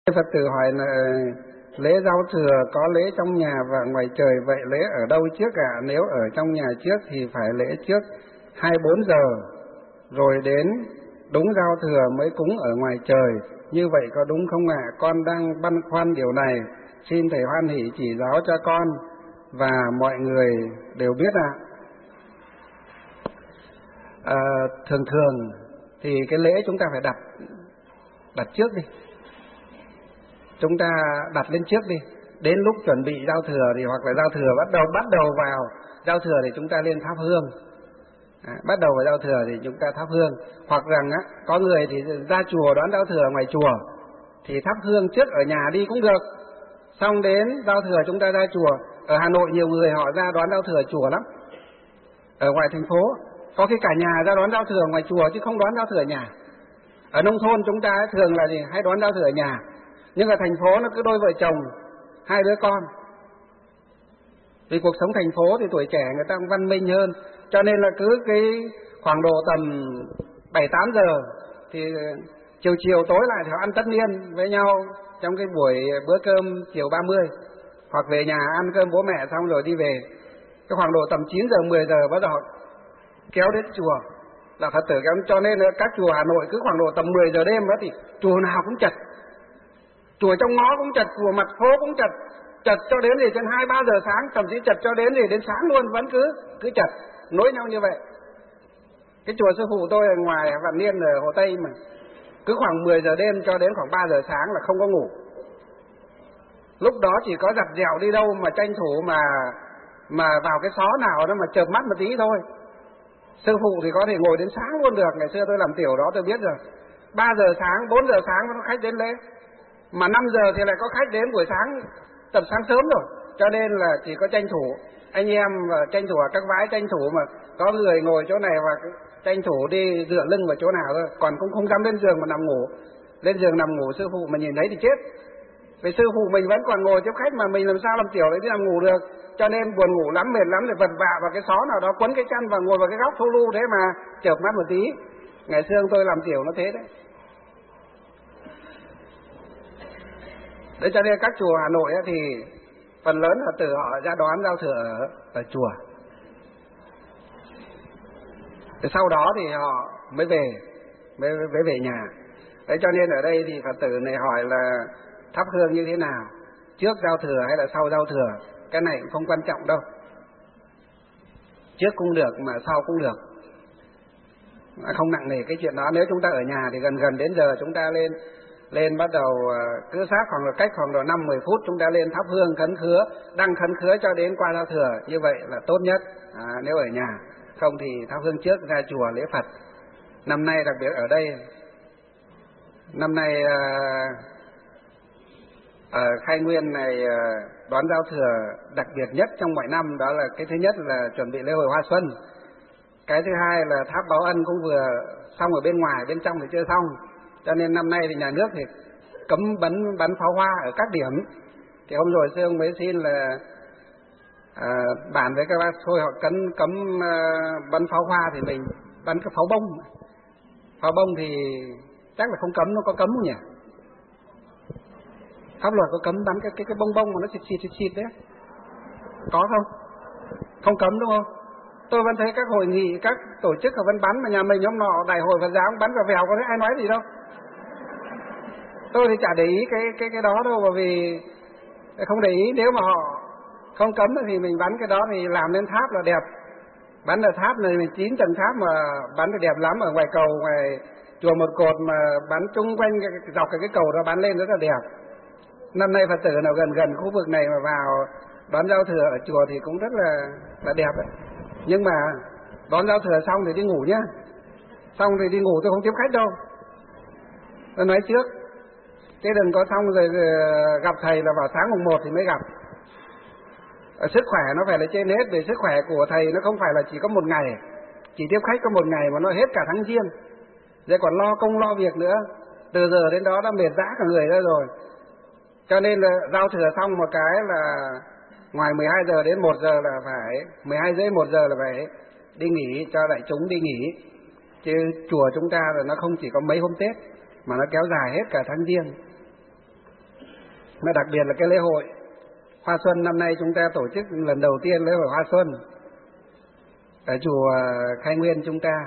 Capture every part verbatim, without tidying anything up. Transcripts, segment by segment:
Phật tử hỏi là lễ giao thừa có lễ trong nhà và ngoài trời, vậy lễ ở đâu trước ạ? À? Nếu ở trong nhà trước thì phải lễ trước hai mươi bốn giờ, rồi đến đúng giao thừa mới cúng ở ngoài trời. Như vậy có đúng không ạ? À? Con đang băn khoăn điều này, xin Thầy hoan hỷ chỉ giáo cho con và mọi người đều biết ạ. À, thường thường thì cái lễ chúng ta phải đặt đặt trước đi. Chúng ta đặt lên trước đi. Đến lúc chuẩn bị giao thừa thì hoặc là giao thừa bắt đầu bắt đầu vào giao thừa thì chúng ta lên thắp hương. À, bắt đầu vào giao thừa thì chúng ta thắp hương. Hoặc rằng á, có người thì ra chùa đón giao thừa ngoài chùa thì thắp hương trước ở nhà đi cũng được. Xong đến giao thừa chúng ta ra chùa. Ở Hà Nội nhiều người họ ra đón giao thừa chùa lắm. Ở ngoài thành phố có khi cả nhà ra đón giao thừa ngoài chùa chứ không đón giao thừa ở nhà. Ở nông thôn chúng ta thường là gì? Hay đón giao thừa ở nhà. Nhưng ở thành phố nó cứ đôi vợ chồng, hai đứa con. Vì cuộc sống thành phố thì tuổi trẻ người ta cũng văn minh hơn, cho nên là cứ cái khoảng độ tầm bảy tám giờ thì chiều chiều tối lại thì họ ăn tất niên với nhau trong cái buổi bữa cơm chiều ba mươi, hoặc về nhà ăn cơm bố mẹ xong rồi đi về. Cái khoảng độ tầm chín giờ mười giờ bắt đầu kéo đến chùa là Phật tử kéo, cho nên là các chùa Hà Nội cứ khoảng độ tầm mười giờ đêm đó thì chùa nào cũng chật. Chùa trong ngõ cũng chật, chùa mặt phố cũng chật, chật cho đến thì đến hai ba giờ sáng, thậm chí chật cho đến thì đến sáng luôn vẫn cứ cứ chật, nối nhau như vậy. Cái chùa sư phụ tôi ở ngoài Vạn Niên ở Hồ Tây mà cứ khoảng mười giờ đêm cho đến khoảng ba giờ sáng là không có ngủ. Lúc đó chỉ có giặt dẻo đi đâu mà tranh thủ mà mà vào cái xó nào đó mà chợp mắt một tí thôi. Sư phụ thì có thể ngồi đến sáng luôn được, ngày xưa tôi làm tiểu đó tôi biết rồi. Ba giờ sáng, bốn giờ sáng có khách đến lễ. Mà năm giờ thì lại có khách đến buổi sáng, tầm sáng sớm rồi. Cho nên là chỉ có tranh thủ anh em và tranh thủ ở các vái, tranh thủ mà có người ngồi chỗ này và tranh thủ đi dựa lưng vào chỗ nào thôi. Còn cũng không dám lên giường mà nằm ngủ. Lên giường nằm ngủ sư phụ mà nhìn thấy thì chết. Vì sư phụ mình vẫn còn ngồi tiếp khách mà mình làm sao làm tiểu đấy đi nằm ngủ được. Cho nên buồn ngủ lắm, mệt lắm, để vật vạ vào cái xó nào đó, quấn cái chăn và ngồi vào cái góc thu lu thế mà chợp mắt một tí. Ngày xưa tôi làm tiểu nó thế đấy. Đấy cho nên các chùa Hà Nội ấy, thì phần lớn Phật tử họ ra đón giao thừa ở, ở chùa. Thì sau đó thì họ mới về, mới, mới về nhà. Đấy cho nên ở đây thì Phật tử này hỏi là thắp hương như thế nào, trước giao thừa hay là sau giao thừa. Cái này cũng không quan trọng đâu. Trước cũng được mà sau cũng được, không nặng nề cái chuyện đó. Nếu chúng ta ở nhà thì gần gần đến giờ chúng ta lên lên bắt đầu cứ sát khoảng là cách khoảng độ năm mười phút chúng ta lên thắp hương khấn khứa, đăng khấn khứa cho đến qua giao thừa, như vậy là tốt nhất. À, nếu ở nhà, không thì thắp hương trước ra chùa lễ Phật. Năm nay đặc biệt ở đây, năm nay ở Khai Nguyên này đón giao thừa đặc biệt nhất trong mọi năm, đó là cái thứ nhất là chuẩn bị lễ hội Hoa Xuân, cái thứ hai là tháp báo ân cũng vừa xong ở bên ngoài, bên trong thì chưa xong. Cho nên năm nay thì nhà nước thì cấm bắn bắn pháo hoa ở các điểm. Thì hôm rồi sư ông mới xin là à, bàn với các bác thôi họ cấm cấm uh, bắn pháo hoa thì mình bắn cái pháo bông. Pháo bông thì chắc là không cấm, nó có cấm không nhỉ? Pháp luật có cấm bắn cái cái cái bông bông mà nó xịt xịt xịt xịt đấy, có không? Không cấm đúng không? Tôi vẫn thấy các hội nghị, các tổ chức họ vẫn bắn, mà nhà mình hôm nọ đại hội Phật giáo bắn vào vèo, có thấy ai nói gì đâu. Tôi thì chả để ý cái cái cái đó đâu, bởi vì không để ý. Nếu mà họ không cấm thì mình bắn cái đó thì làm lên tháp là đẹp. Bắn ở tháp này mình chín tầng tháp mà bắn thì đẹp lắm. Ở ngoài cầu, ngoài chùa một cột mà bắn chung quanh cái, dọc cái, cái cầu đó bắn lên rất là đẹp. Năm nay Phật tử nào gần gần khu vực này mà vào đón giao thừa ở chùa thì cũng rất là là đẹp đấy. Nhưng mà đón giao thừa xong thì đi ngủ nhá. Xong thì đi ngủ tôi không tiếp khách đâu. Tôi nói trước. Thế đừng có xong rồi gặp thầy là vào sáng mùng một thì mới gặp. Ở sức khỏe nó phải là trên hết. Vì sức khỏe của thầy nó không phải là chỉ có một ngày, chỉ tiếp khách có một ngày mà nó hết cả tháng giêng. Rồi còn lo công lo việc nữa. Từ giờ đến đó đã mệt rã cả người ra rồi. Cho nên là giao thừa xong một cái là ngoài mười hai giờ đến một giờ là phải, mười hai rưỡi một giờ là phải đi nghỉ, cho đại chúng đi nghỉ. Chứ chùa chúng ta là nó không chỉ có mấy hôm Tết mà nó kéo dài hết cả tháng giêng. Mà đặc biệt là cái lễ hội Hoa Xuân năm nay chúng ta tổ chức lần đầu tiên lễ hội Hoa Xuân ở chùa Khai Nguyên chúng ta.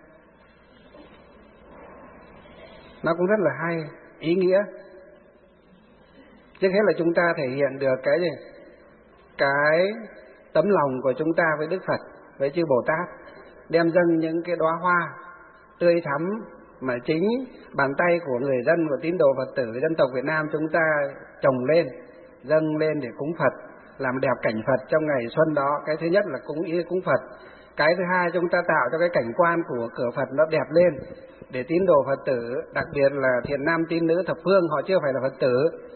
Nó cũng rất là hay, ý nghĩa. Trước hết là chúng ta thể hiện được cái gì? Cái tấm lòng của chúng ta với Đức Phật, với chư Bồ Tát, đem dâng những cái đóa hoa tươi thắm mà chính bàn tay của người dân và tín đồ Phật tử dân tộc Việt Nam chúng ta trồng lên, dâng lên để cúng Phật, làm đẹp cảnh Phật trong ngày xuân đó. Cái thứ nhất là cúng ý cúng Phật. Cái thứ hai, chúng ta tạo cho cái cảnh quan của cửa Phật nó đẹp lên, để tín đồ Phật tử, đặc biệt là thiện nam tín nữ thập phương, họ chưa phải là Phật tử,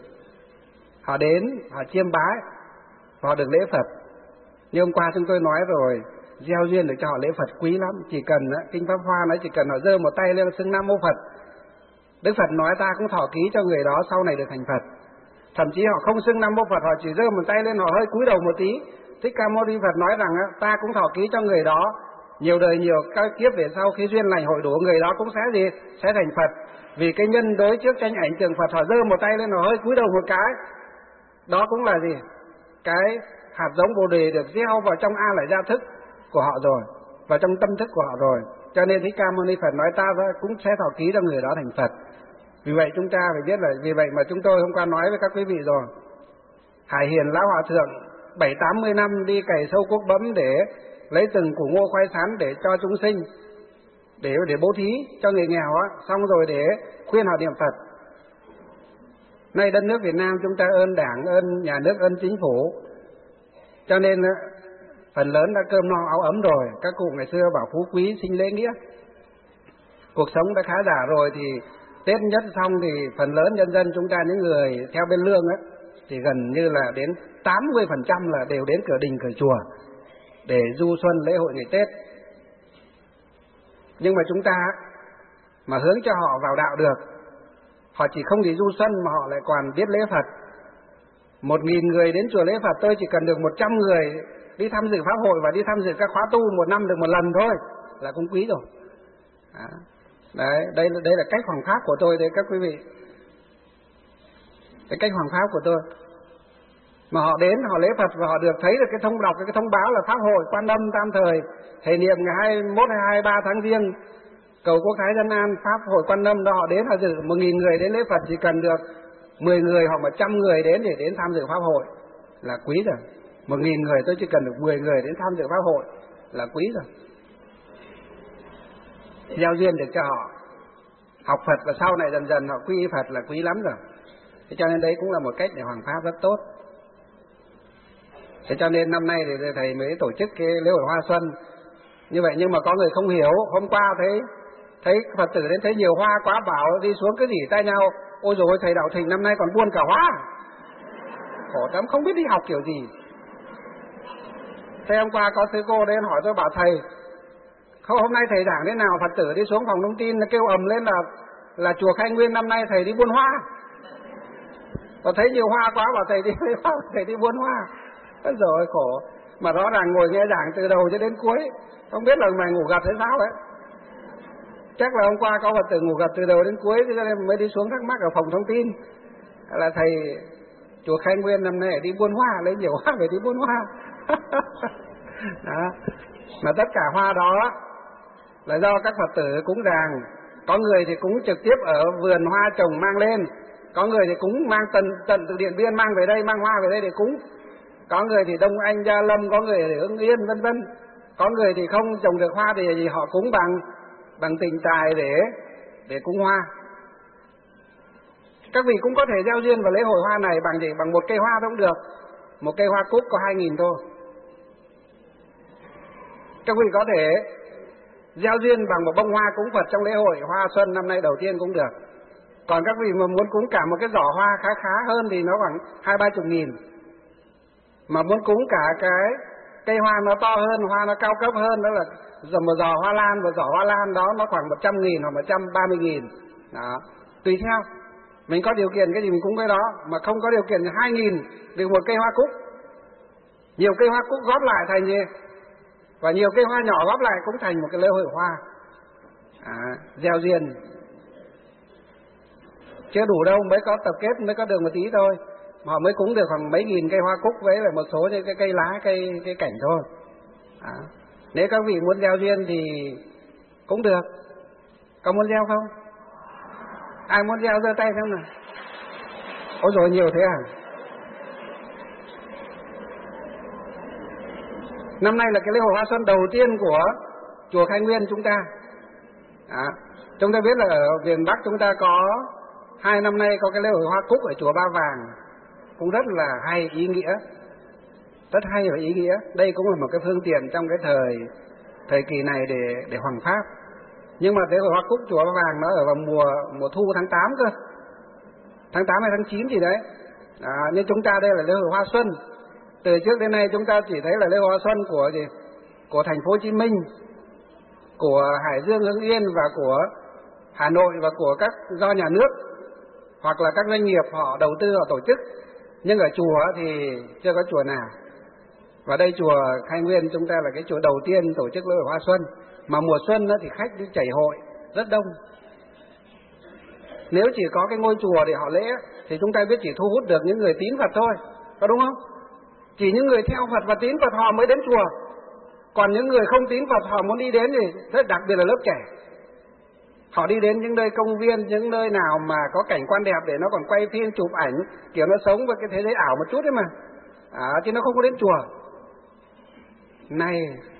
họ đến, họ chiêm bái, họ được lễ Phật. Như hôm qua chúng tôi nói rồi, gieo duyên được cho họ lễ Phật quý lắm. Chỉ cần Kinh Pháp Hoa nói chỉ cần họ giơ một tay lên xưng Nam Mô Phật, Đức Phật nói ta cũng thọ ký cho người đó sau này được thành Phật. Thậm chí họ không xưng Nam Mô Phật, họ chỉ giơ một tay lên, họ hơi cúi đầu một tí, Thích Ca Mâu Ni Phật nói rằng ta cũng thọ ký cho người đó, nhiều đời nhiều các kiếp về sau khi duyên lành hội đủ, người đó cũng sẽ gì? Sẽ thành Phật. Vì cái nhân đối trước tranh ảnh tượng Phật, họ giơ một tay lên, họ hơi cúi đầu một cái, đó cũng là gì? Cái hạt giống Bồ Đề được gieo vào trong A Lại Gia thức của họ rồi, vào trong tâm thức của họ rồi. Cho nên Thích Ca Mâu Ni Phật nói ta cũng sẽ thọ ký cho người đó thành Phật. Vì vậy chúng ta phải biết là vì vậy mà chúng tôi hôm qua nói với các quý vị rồi, Hải Hiền Lão Hòa Thượng bảy tám mươi năm đi cày sâu cuốc bấm để lấy từng củ ngô khoai sắn để cho chúng sinh, để để bố thí cho người nghèo á, xong rồi để khuyên họ niệm Phật. Nay đất nước Việt Nam chúng ta ơn Đảng, ơn nhà nước, ơn chính phủ, cho nên phần lớn đã cơm no áo ấm rồi. Các cụ ngày xưa bảo phú quý sinh lễ nghĩa, cuộc sống đã khá giả rồi, thì Tết nhất xong thì phần lớn nhân dân chúng ta, những người theo bên lương á, thì gần như là đến tám mươi phần trăm là đều đến cửa đình cửa chùa để du xuân lễ hội ngày Tết. Nhưng mà chúng ta mà hướng cho họ vào đạo được, họ chỉ không chỉ du xuân mà họ lại còn biết lễ Phật. Một nghìn người đến chùa lễ Phật, tôi chỉ cần được một trăm người đi tham dự pháp hội và đi tham dự các khóa tu một năm được một lần thôi là cũng quý rồi. Đó. Đấy, đây, đây là cách hoằng pháp của tôi đấy các quý vị. Cái cách hoằng pháp của tôi. Mà họ đến, họ lễ Phật và họ được thấy được cái thông đọc, cái thông báo là pháp hội Quan Âm tam thời, thể niệm ngày hai mươi mốt hay hai mươi ba tháng Giêng, cầu quốc thái dân an, pháp hội Quan Âm đó, họ đến họ dự một nghìn người đến lễ Phật, chỉ cần được mười người hoặc một trăm người đến để đến tham dự pháp hội là quý rồi. Một nghìn người tôi chỉ cần được mười người đến tham dự pháp hội là quý rồi. Gieo duyên được cho họ học Phật và sau này dần dần họ quy y Phật là quý lắm rồi. Thế cho nên đấy cũng là một cách để hoằng pháp rất tốt. Thế cho nên năm nay thì thầy mới tổ chức cái lễ hội Hoa Xuân như vậy. Nhưng mà có người không hiểu, hôm qua thấy thấy Phật tử đến thấy nhiều hoa quá, bảo đi xuống cái gì tay nhau, ôi dồi ôi thầy Đạo Thịnh năm nay còn buôn cả hoa, khổ lắm, không biết đi học kiểu gì. Thế hôm qua có sư cô đến hỏi tôi, bảo thầy không, hôm nay thầy giảng thế nào Phật tử đi xuống phòng thông tin kêu ầm lên là là chùa Khai Nguyên năm nay thầy đi buôn hoa. Và thấy nhiều hoa quá bảo thầy đi hoa, thầy đi buôn hoa. Ôi rồi khổ, mà rõ ràng ngồi nghe giảng từ đầu cho đến cuối, không biết là mày ngủ gật hay sao ấy. Chắc là hôm qua có Phật tử ngủ gật từ đầu đến cuối, cho nên mới đi xuống thắc mắc ở phòng thông tin là thầy chùa Khai Nguyên năm nay đi buôn hoa, lấy nhiều hoa về đi buôn hoa. Đó. Mà tất cả hoa đó là do các Phật tử cúng dường. Có người thì cúng trực tiếp ở vườn hoa trồng mang lên, có người thì cúng mang tận tận từ Điện Biên mang về đây, mang hoa về đây để cúng. Có người thì Đông Anh, Gia Lâm, có người thì Hưng Yên vân vân. Có người thì không trồng được hoa thì, thì họ cúng bằng bằng tình tài để để cúng hoa. Các vị cũng có thể gieo duyên vào lễ hội hoa này bằng gì? Bằng một cây hoa cũng được. Một cây hoa cúc có hai nghìn thôi. Các vị có thể gieo duyên bằng một bông hoa cúng Phật trong lễ hội Hoa Xuân năm nay đầu tiên cũng được. Còn các vị mà muốn cúng cả một cái giỏ hoa khá khá hơn thì nó khoảng hai ba chục nghìn. Mà muốn cúng cả cái cây hoa nó to hơn, hoa nó cao cấp hơn, đó là một giỏ hoa lan, và giỏ hoa lan đó nó khoảng một trăm nghìn hoặc một trăm ba mươi nghìn. Đó, tùy theo. Mình có điều kiện cái gì mình cúng cái đó, mà không có điều kiện thì hai nghìn được một cây hoa cúc. Nhiều cây hoa cúc góp lại thành gì? Và nhiều cây hoa nhỏ góp lại cũng thành một cái lễ hội hoa. À, gieo duyên. Chưa đủ đâu, mới có tập kết, mới có được một tí thôi. họ mới cúng được khoảng mấy nghìn cây hoa cúc với lại một số những cái cây lá, cây cây cảnh thôi. À, nếu các vị muốn gieo duyên thì cũng được. Có muốn gieo không? Ai muốn gieo giơ tay xem nào. Ôi rồi nhiều thế à? Năm nay là cái lễ hội Hoa Xuân đầu tiên của chùa Khai Nguyên chúng ta. À, chúng ta biết là ở miền Bắc chúng ta có hai năm nay có cái lễ hội Hoa Cúc ở chùa Ba Vàng, cũng rất là hay, ý nghĩa, rất hay và ý nghĩa. Đây cũng là một cái phương tiện trong cái thời thời kỳ này để để hoằng pháp. Nhưng mà lễ hội Hoa Cúc chùa Ba Vàng nó ở vào mùa mùa thu tháng tám cơ, tháng tám hay tháng chín gì đấy. À, nhưng chúng ta đây là lễ hội Hoa Xuân. Từ trước đến nay chúng ta chỉ thấy là lễ hội Hoa Xuân của gì? Của thành phố Hồ Chí Minh, của Hải Dương, Hưng Yên và của Hà Nội và của các do nhà nước hoặc là các doanh nghiệp họ đầu tư họ tổ chức. Nhưng ở chùa thì chưa có chùa nào. Và đây chùa Khai Nguyên chúng ta là cái chùa đầu tiên tổ chức lễ hội Hoa Xuân. Mà mùa xuân thì khách đi chảy hội rất đông. Nếu chỉ có cái ngôi chùa để họ lễ thì chúng ta biết chỉ thu hút được những người tín Phật thôi, có đúng không? Chỉ những người theo Phật và tín Phật họ mới đến chùa. Còn những người không tín Phật họ muốn đi đến thì rất đặc biệt là lớp trẻ. Họ đi đến những nơi công viên, những nơi nào mà có cảnh quan đẹp để nó còn quay phim, chụp ảnh, kiểu nó sống với cái thế giới ảo một chút đấy mà. À, chứ nó không có đến chùa. Này,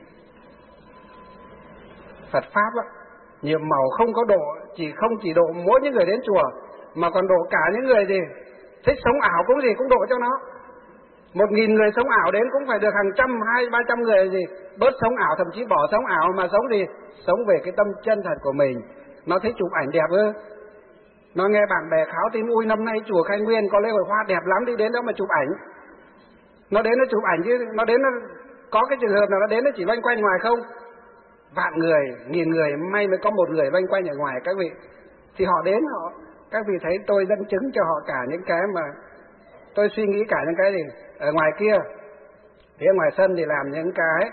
Phật Pháp á, nhiệm màu không có độ, chỉ không chỉ độ mỗi những người đến chùa, mà còn độ cả những người gì thích sống ảo cũng gì cũng độ cho nó. Một nghìn người sống ảo đến cũng phải được hàng trăm, hai, ba trăm người gì bớt sống ảo, thậm chí bỏ sống ảo mà sống gì, sống về cái tâm chân thật của mình. Nó thấy chụp ảnh đẹp ư? Nó nghe bạn bè kháo tin ui năm nay chùa Khai Nguyên có lễ hội hoa đẹp lắm, đi đến đó mà chụp ảnh. Nó đến nó chụp ảnh chứ nó đến nó có cái trường hợp nào nó đến nó chỉ loanh quanh ngoài không? Vạn người, nghìn người may mới có một người loanh quanh ở ngoài các vị. Thì họ đến họ, các vị thấy tôi dẫn chứng cho họ cả những cái mà tôi suy nghĩ cả những cái gì ở ngoài kia. Phía ngoài sân thì làm những cái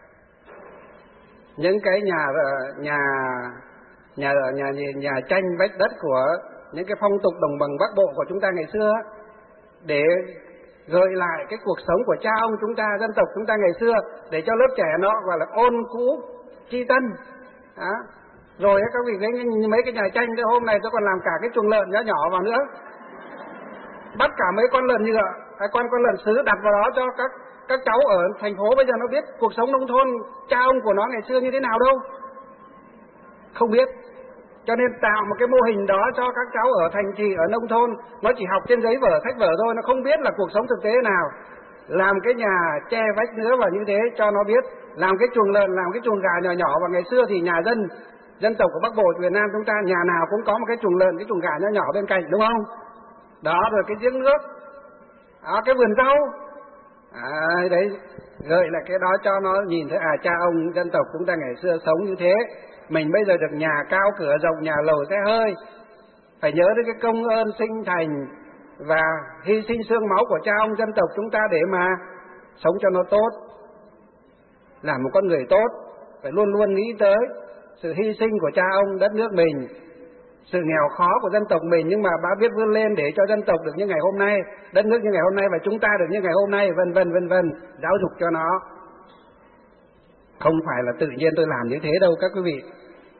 những cái nhà nhà nhà nhà nhà, nhà tranh vách đất của những cái phong tục đồng bằng Bắc Bộ của chúng ta ngày xưa, để gợi lại cái cuộc sống của cha ông chúng ta, dân tộc chúng ta ngày xưa, để cho lớp trẻ nó gọi là ôn cũ tri tân. Đó. Rồi các vị thấy mấy cái nhà tranh, hôm nay tôi còn làm cả cái chuồng lợn nhỏ nhỏ vào nữa, bắt cả mấy con lợn nhựa, hai con con lợn sứ đặt vào đó cho các các cháu ở thành phố bây giờ nó biết cuộc sống nông thôn cha ông của nó ngày xưa như thế nào đâu, không biết. Cho nên tạo một cái mô hình đó cho các cháu ở thành trì, ở nông thôn, nó chỉ học trên giấy vở, sách vở thôi, nó không biết là cuộc sống thực tế nào. Làm cái nhà che vách nữa và như thế cho nó biết, làm cái chuồng lợn, làm cái chuồng gà nhỏ nhỏ. Và ngày xưa thì nhà dân dân tộc của Bắc Bộ Việt Nam chúng ta nhà nào cũng có một cái chuồng lợn, cái chuồng gà nhỏ nhỏ bên cạnh, đúng không? Đó, rồi cái giếng nước, đó, cái vườn rau. À, đấy, gợi lại cái đó cho nó nhìn thấy à cha ông dân tộc chúng ta ngày xưa sống như thế. Mình bây giờ được nhà cao cửa rộng, nhà lầu xe hơi, phải nhớ đến cái công ơn sinh thành và hy sinh xương máu của cha ông dân tộc chúng ta để mà sống cho nó tốt, làm một con người tốt. Phải luôn luôn nghĩ tới sự hy sinh của cha ông đất nước mình, sự nghèo khó của dân tộc mình, nhưng mà bà biết vươn lên để cho dân tộc được như ngày hôm nay, đất nước như ngày hôm nay và chúng ta được như ngày hôm nay, vân vân vân vân, giáo dục cho nó. Không phải là tự nhiên tôi làm như thế đâu các quý vị.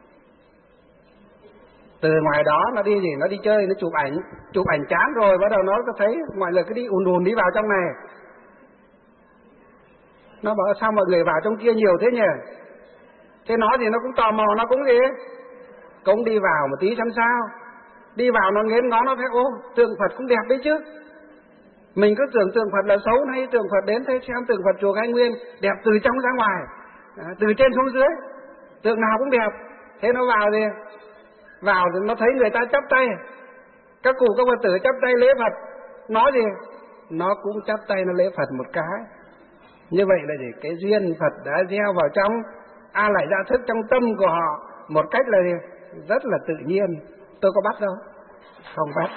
Từ ngoài đó nó đi gì, nó đi chơi, nó chụp ảnh, chụp ảnh chán rồi bắt đầu nó có thấy mọi người cứ đi ùn ùn đi vào trong này. Nó bảo sao mọi người vào trong kia nhiều thế nhỉ? Thế nó thì nó cũng tò mò, nó cũng gì cũng đi vào một tí xem sao. Đi vào nó nghiến ngó, nó thấy ô tượng Phật cũng đẹp đấy chứ. Mình cứ tưởng tượng Phật là xấu, hay tượng Phật đến thấy xem tượng Phật chùa Khai Nguyên đẹp từ trong ra ngoài, à, từ trên xuống dưới, tượng nào cũng đẹp. Thế nó vào thì vào thì nó thấy người ta chắp tay, các cụ các Phật tử chắp tay lễ Phật, nó gì nó cũng chắp tay nó lễ Phật một cái. Như vậy là gì? Cái duyên Phật đã gieo vào trong a lại gia thức, trong tâm của họ một cách là gì? Rất là tự nhiên. Tôi có bắt đâu? Không bắt.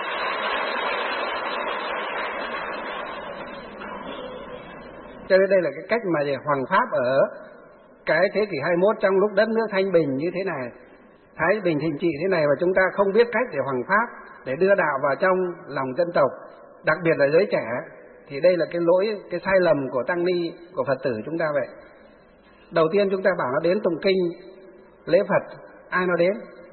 Cho nên đây là cái cách mà hoằng pháp ở cái thế kỷ hai mươi mốt, trong lúc đất nước thanh bình như thế này, thái bình thịnh trị thế này, và chúng ta không biết cách để hoằng pháp, để đưa đạo vào trong lòng dân tộc, đặc biệt là giới trẻ, thì đây là cái lỗi, cái sai lầm của tăng ni, của Phật tử chúng ta vậy. Đầu tiên chúng ta bảo nó đến tụng kinh, lễ Phật, ai nó đến?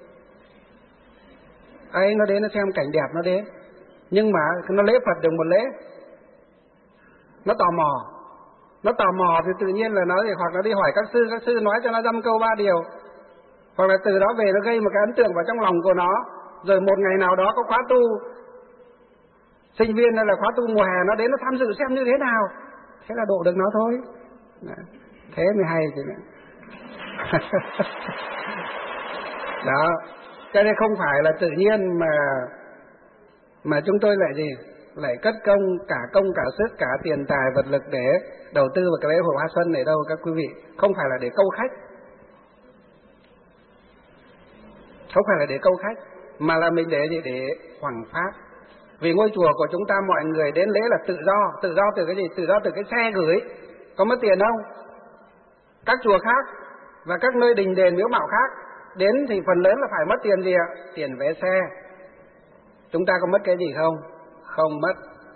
Ai nó đến nó xem cảnh đẹp nó đến. Nhưng mà nó lễ Phật được một lễ, nó tò mò. Nó tò mò thì tự nhiên là nó thì hoặc nó đi hỏi các sư, các sư nói cho nó dăm câu ba điều. Hoặc là từ đó về nó gây một cái ấn tượng vào trong lòng của nó. Rồi một ngày nào đó có khóa tu sinh viên hay là khóa tu mùa hè nó đến nó tham dự xem như thế nào. Thế là độ được nó thôi. Thế mới hay chứ. Đó. Cho nên không phải là tự nhiên mà mà chúng tôi lại gì? Lại cất công, cả công, cả sức, cả tiền tài, vật lực để đầu tư vào cái lễ hội Hoa Xuân này đâu các quý vị. Không phải là để câu khách. Không phải là để câu khách, mà là mình để gì? Để hoằng pháp. Vì ngôi chùa của chúng ta mọi người đến lễ là tự do. Tự do từ cái gì? Tự do từ cái xe gửi. Có mất tiền không? Các chùa khác và các nơi đình đền miếu mạo khác đến thì phần lớn là phải mất tiền gì ạ? Tiền vé xe. Chúng ta có mất cái gì không? Không mất.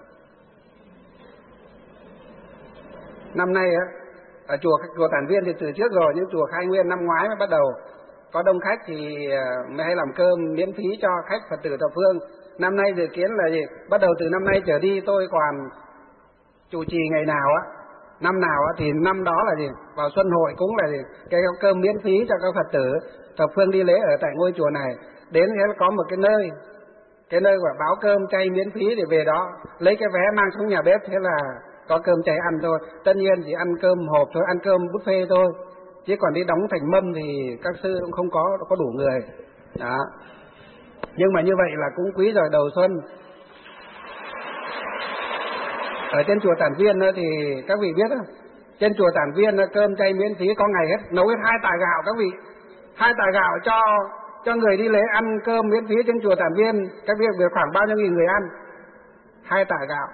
Năm nay á, ở chùa chùa Tản Viên thì từ trước rồi, nhưng chùa Khai Nguyên năm ngoái mới bắt đầu có đông khách thì mới hay làm cơm miễn phí cho khách Phật tử thập phương. Năm nay dự kiến là gì? Bắt đầu từ năm nay trở đi tôi còn chủ trì ngày nào á, năm nào á thì năm đó là gì? Vào xuân hội cũng là gì? Cái cơm miễn phí cho các Phật tử thập phương đi lễ ở tại ngôi chùa này. Đến thế có một cái nơi, cái nơi gọi báo cơm chay miễn phí để về đó lấy cái vé mang xuống nhà bếp, thế là có cơm chay ăn thôi. Tất nhiên chỉ ăn cơm hộp thôi, ăn cơm buffet thôi, chứ còn đi đóng thành mâm thì các sư cũng không có có đủ người đó. Nhưng mà như vậy là cũng quý rồi. Đầu xuân ở trên chùa Tản Viên thì các vị biết đó, trên chùa Tản Viên cơm chay miễn phí, có ngày hết nấu hết hai tạ gạo các vị, hai tạ gạo cho cho người đi lễ ăn cơm miễn phí trên chùa Tản Viên. Các vị biết khoảng bao nhiêu nghìn người ăn? Hai tạ gạo.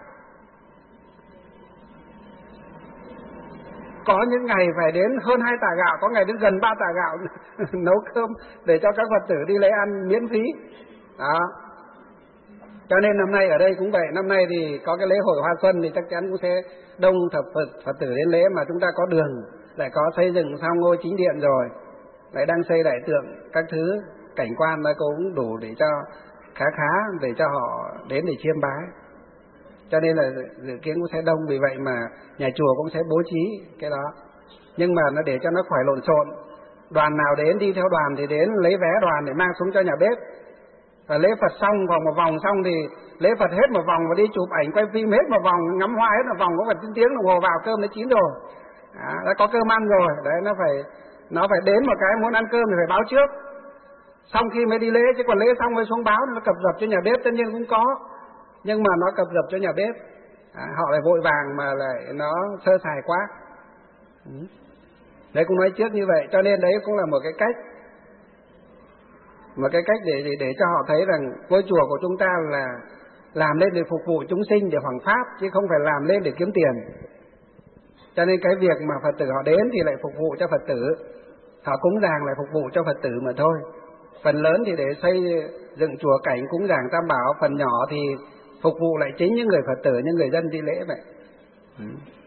Có những ngày phải đến hơn hai tạ gạo, có ngày đến gần ba tạ gạo nấu cơm để cho các Phật tử đi lễ ăn miễn phí đó. Cho nên năm nay ở đây cũng vậy. Năm nay thì có cái lễ hội Hoa Xuân thì chắc chắn cũng sẽ đông thập Phật, Phật tử đến lễ. Mà chúng ta có đường, lại có xây dựng xong ngôi chính điện rồi, lại đang xây đại tượng các thứ, cảnh quan nó cũng đủ để cho khá khá để cho họ đến để chiêm bái. Cho nên là dự kiến cũng sẽ đông. Vì vậy mà nhà chùa cũng sẽ bố trí cái đó. Nhưng mà nó để cho nó khỏi lộn xộn. Đoàn nào đến đi theo đoàn thì đến lấy vé đoàn để mang xuống cho nhà bếp. Và lễ Phật xong vòng một vòng xong thì lễ Phật hết một vòng và đi chụp ảnh quay phim hết một vòng, ngắm hoa hết một vòng, có phải tiếng đồng hồ vào cơm nó chín rồi. Đó, đã có cơm ăn rồi. Đấy, nó phải nó phải đến một cái muốn ăn cơm thì phải báo trước. Xong khi mới đi lễ, chứ còn lễ xong mới xuống báo nó cập dập cho nhà bếp, tất nhiên cũng có. Nhưng mà nó cập dập cho nhà bếp. À, họ lại vội vàng mà lại nó sơ sài quá. Ừ. Đấy cũng nói trước như vậy. Cho nên đấy cũng là một cái cách, một cái cách để để cho họ thấy rằng ngôi chùa của chúng ta là làm lên để phục vụ chúng sinh, để hoằng pháp, chứ không phải làm lên để kiếm tiền. Cho nên cái việc mà Phật tử họ đến thì lại phục vụ cho Phật tử, họ cúng dường lại phục vụ cho Phật tử mà thôi. Phần lớn thì để xây dựng chùa cảnh cúng dường Tam Bảo, phần nhỏ thì phục vụ lại chính những người Phật tử, những người dân đi lễ vậy. Ừ.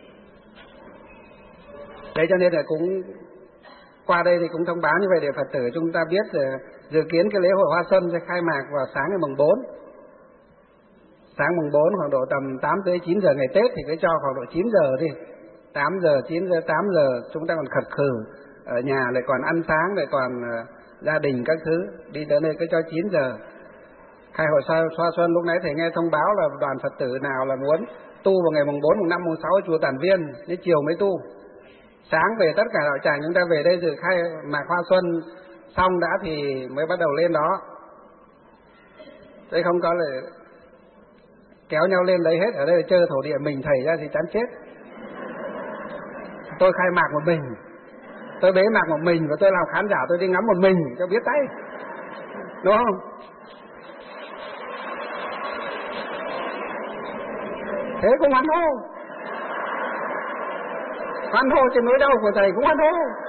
Đấy, cho nên là cũng qua đây thì cũng thông báo như vậy để Phật tử chúng ta biết là dự kiến cái lễ hội Hoa Xuân sẽ khai mạc vào sáng ngày mùng bốn. Sáng mùng bốn khoảng độ tầm tám tới chín giờ ngày Tết thì cứ cho khoảng độ chín giờ đi. tám giờ, chín giờ, tám giờ chúng ta còn khật khử, ở nhà lại còn ăn sáng, lại còn uh, gia đình các thứ, đi tới nơi cứ cho chín giờ. Khai hội Hoa Xuân lúc nãy thầy nghe thông báo là đoàn Phật tử nào là muốn tu vào ngày mùng bốn, mùng năm, mùng sáu ở chùa Tản Viên, đến chiều mới tu. Sáng về tất cả đạo tràng chúng ta về đây dự khai mạc Hoa Xuân xong đã thì mới bắt đầu lên đó. Thế không có là kéo nhau lên đấy hết, ở đây là chơi thổ địa mình thầy ra thì chán chết. Tôi khai mạc một mình, tôi bế mạc một mình, và tôi làm khán giả tôi đi ngắm một mình cho biết tay, đúng không? Thế cũng hoan hô, hoan hô trên nỗi đau của thầy cũng hoan hô.